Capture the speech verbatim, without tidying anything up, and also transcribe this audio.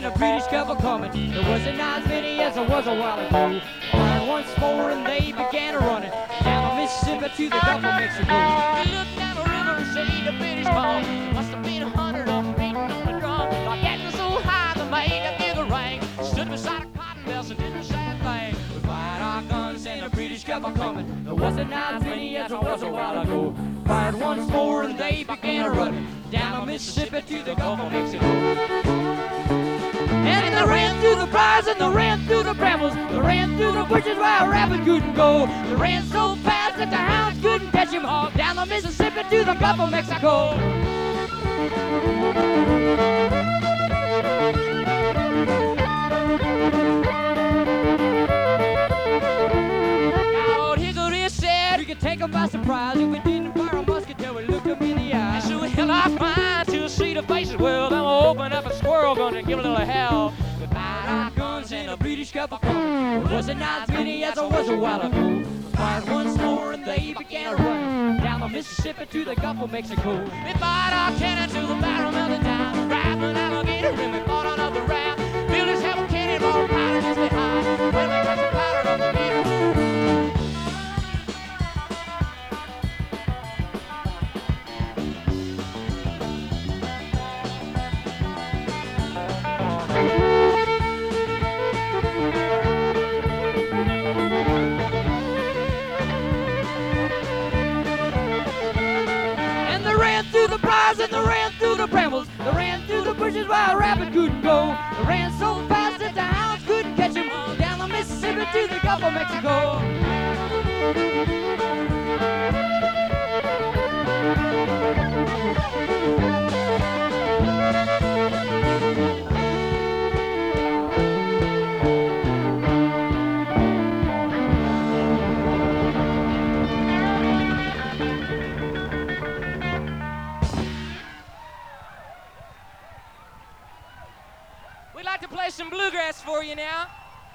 the British kept a-coming. There wasn't as many as there was a while ago. Fired once more and they began running down the Mississippi to the Gulf of Mexico. You look down the river and see the British call. Must have been a hundred of them beating on the drum. Like getting so high they made a bigger ring. Stood beside a cotton bales and didn't say a thing. We fired our guns and the British kept a-coming. There wasn't as many as there was a while ago. Fired once more and they began running down the Mississippi to the Gulf of Mexico. And they ran through the briars and they ran through the brambles. They ran through the bushes where a rabbit couldn't go. They ran so fast that the hounds couldn't catch him all down the Mississippi to the Gulf of Mexico. Now, old Hickory said We could take them by surprise if we didn't fire a musket till we looked them in the eye. I sure hell I find to see the faces. Well, then we'll open up a squirrel gun and give a little hell. We fired our guns and the British kept a-coming. There wasn't as many as there was a while ago. We fired once more and they began running down the Mississippi to the Gulf of Mexico. We fired our cannon to the barrel of the town. Grabbed an alligator and we fought another round. Built his heavy cannonball powder as they hide. Well, they got the powder of the meter. And they ran through the briars and they ran through the brambles. They ran through the bushes where a rabbit couldn't go. They ran so fast that the hounds couldn't catch him down the Mississippi to the Gulf of Mexico. We'd like to play some bluegrass for you now.